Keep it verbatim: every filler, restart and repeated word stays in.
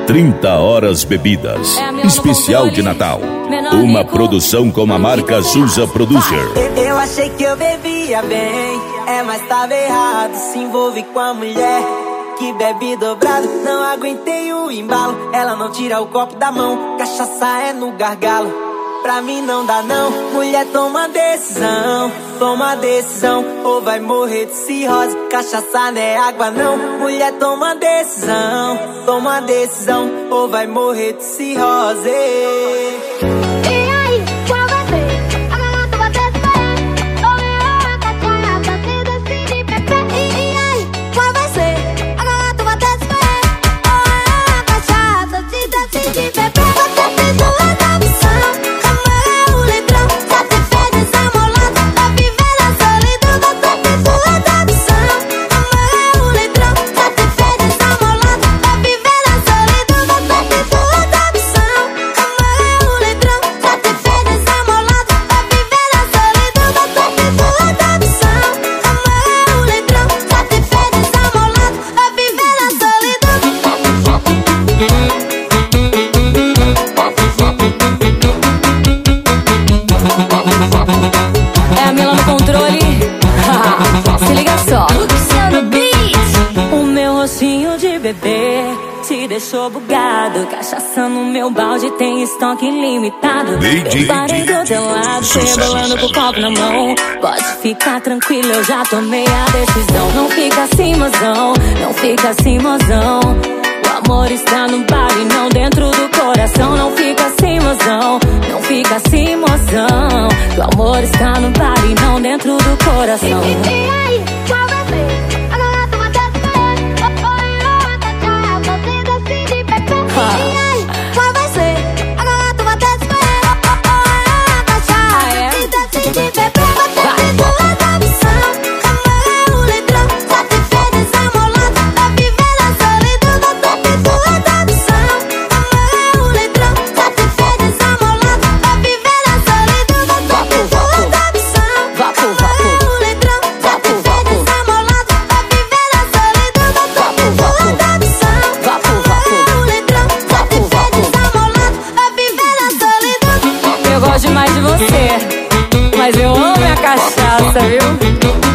trinta horas bebidas, especial de Natal. Uma produção com a marca Souza Producer. Eu achei que eu bebia bem, é, mas tava errado. Se envolve com a mulher que bebe dobrado. Não aguentei o embalo, ela não tira o copo da mão. Cachaça é no gargalo, pra mim não dá não. Mulher, toma decisão, toma decisão, ou vai morrer de cirrose. Cachaça não é água não. Mulher, toma decisão, toma decisão, ou vai morrer de cirrose. É a Mila no controle. Se liga só, Luciano Beat. O meu rostinho de bebê te deixou bugado. Cachaça no meu balde, tem estoque ilimitado. Eu parei do teu lado, rebolando com o copo na mão. Pode ficar tranquilo, eu já tomei a decisão. Não fica assim, mozão, não fica assim, mozão. O amor está no bar e não dentro do coração. Não fica assim, mozão, não fica assim, mozão. O amor está no bar e não dentro do coração. E, e, e aí, qual vai ser? Agora tu vai ter. E aí, qual vai ser? Agora tu vai ter. Ah, é? Eu gosto demais de você, mas eu amo a cachaça, viu?